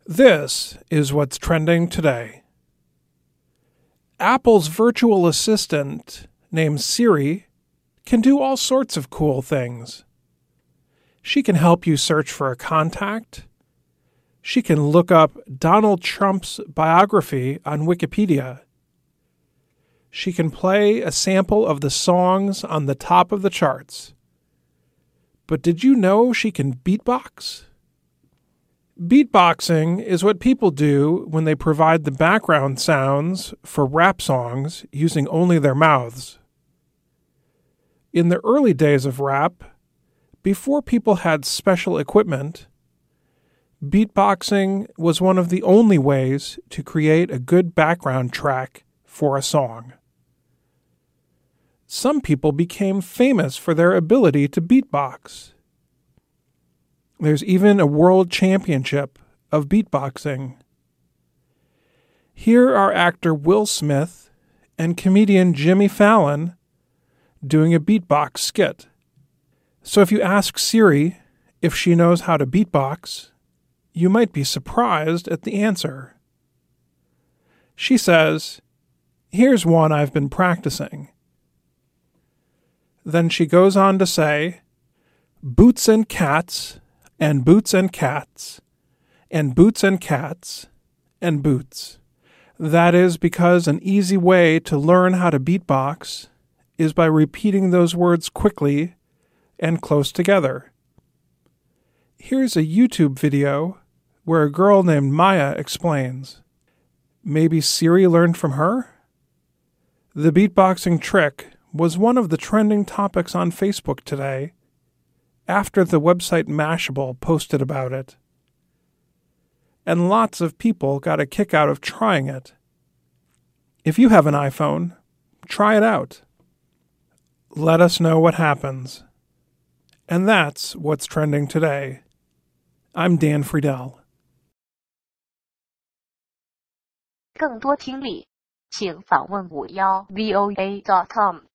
This is what's trending today. Apple's virtual assistant, named Siri, can do all sorts of cool things. She can help you search for a contact. She can look up Donald Trump's biography on Wikipedia. She can play a sample of the songs on the top of the charts. But did you know she can beatbox? Beatboxing is what people do when they provide the background sounds for rap songs using only their mouths. In the early days of rap, before people had special equipment, beatboxing was one of the only ways to create a good background track for a song. Some people became famous for their ability to beatbox. There's even a world championship of beatboxing. Here are actor Will Smith and comedian Jimmy Fallon doing a beatbox skit. So if you ask Siri if she knows how to beatbox, you might be surprised at the answer. She says, "Here's one I've been practicing." Then she goes on to say, "Boots and cats, and boots and cats, and boots and cats, and boots." That is because an easy way to learn how to beatbox is by repeating those words quickly and close together. Here's a YouTube video where a girl named Maya explains. Maybe Siri learned from her? The beatboxing trick was one of the trending topics on Facebook today, after the website Mashable posted about it. And lots of people got a kick out of trying it. If you have an iPhone, try it out. Let us know what happens. And that's what's trending today. I'm Dan Friedel. 更多听力，请访问51voa.com。